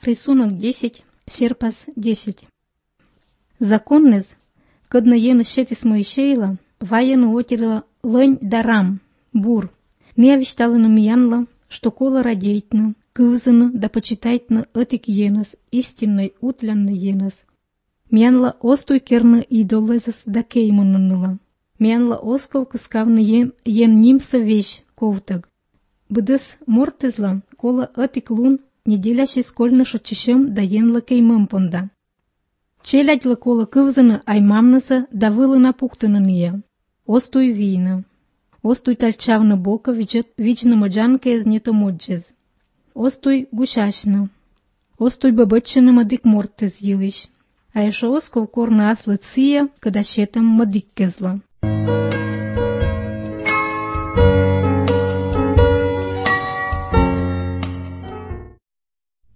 Рисунок 10, серпас 10. Законнез, когда ена щетис Моисеила, ваяну отерила лень дарам, бур. Не авиштала на миянла, что кола радейтна, кывзана да почитайтна этик енас, истинной утлянный енас. Миянла остой керна идолезас да кейманныла. Миянла осков кыскавны ен нимса вещь ковтаг. Быдыс мортезла, кола этик лун, неделящий скольно шочищем да енла кеймым понда. Челядьла кола кывзана аймамнаса да вылы напуктана ния. Остой вина. Остой тальчавна бока вична маджанка из нето моджез. Остой гушашна. Остой бабачена мадик мортез елиш. А еще осков корна асла ция, когда щетам мадик кезла.